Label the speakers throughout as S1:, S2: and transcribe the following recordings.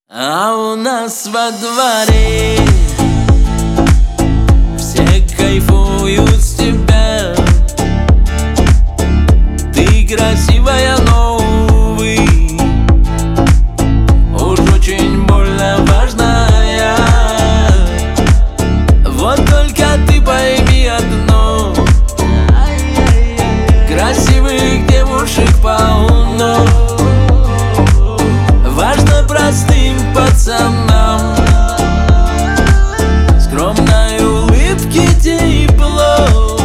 S1: А у нас во дворе все кайфуют с тебя. Ты красивая, но, увы, уж очень больно важная. Вот только ты пойми одно: красивых девушек полно. Важно простым пацанам скромной улыбки тепло.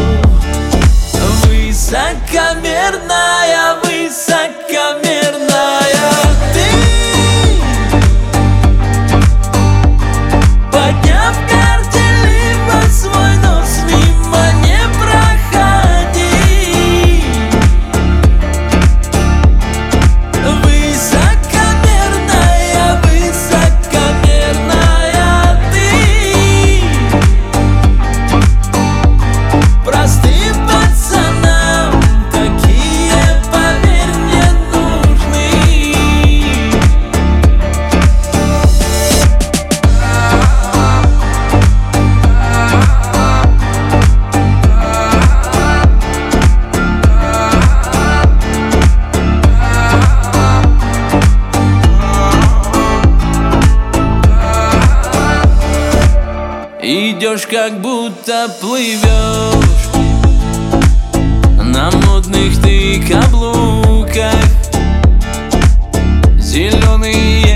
S1: Высокомерная, высокомерная ты, подняв горделиво свой нос, мимо не проходи. Высокомерная, высокомерная ты, простым пацанам такие, поверь мне, нужны. Идешь, как будто плывешь на модных ты каблуках. Зеленые